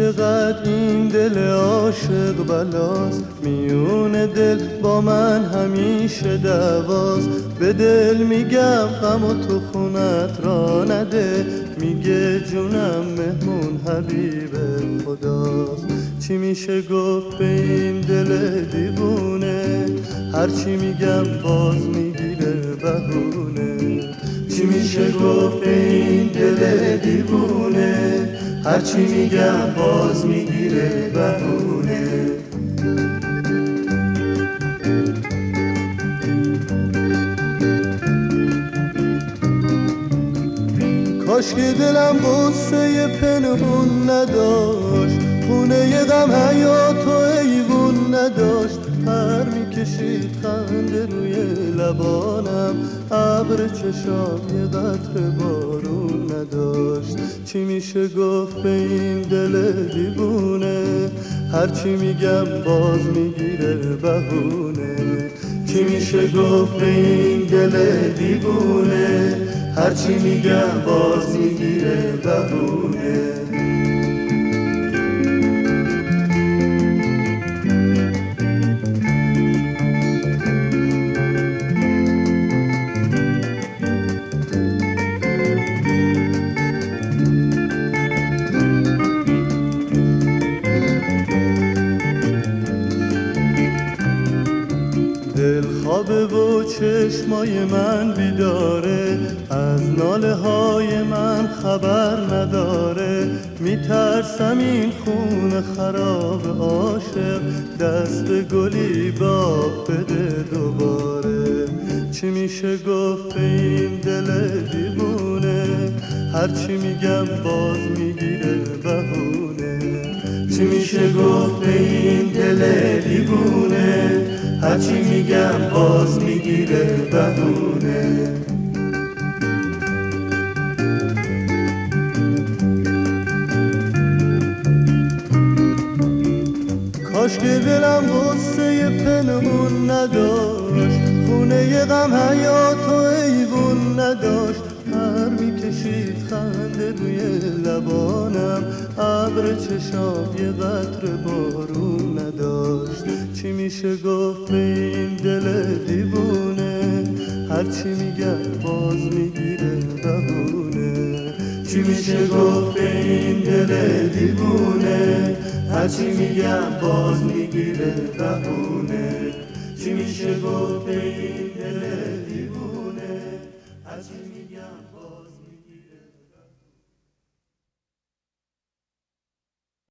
چقدر این دل عاشق بلاست، میون دل با من همیشه دعواست. به دل میگم غم و تو خونت را نده، میگه جونم مهمون حبیب خداست. چی میشه گفت به این دل دیوونه، هرچی میگم باز میگیره بهونه. چی میشه گفت به این دل دیوونه، هرچی میگم باز میگیره بهونه. کاش که دلم غصه پنهون نداشت، خونه غم حیات و ایوون نداشت. پر میکشید خنده روی لبانم، ابر چشام یه قطره بارون نداشت. چی میشه گفت به این دل دیوونه، هرچی میگم باز میگیره بهونه. چی میشه گفت به این دل دیوونه، هرچی میگم باز میگیره بهونه. دل خوابه و چشمای من بیداره، از ناله های من خبر نداره. میترسم این خون خراب عاشق، دست گلی به آب بده دوباره. چی میشه گفت به این دل دیوونه، هرچی میگم باز میگیره بهونه. چی میشه گفت به این دل دیوونه، هرچی میگم باز میگیره بهونه. کاش که دلم غصه پنهون نداشت، خونه غم حیات و ایوون نداشت. پر میکشید خنده روی لبانم، ابر چشام یه قطره بارون نداشت. چی میشه گفت به این دل دیوونه، هرچی میگم باز میگیره بهونه. چی میشه گفت به این دل دیوونه، هرچی میگم باز میگیره بهونه. چی میشه گفت به این دل دیوونه، هرچی میگم باز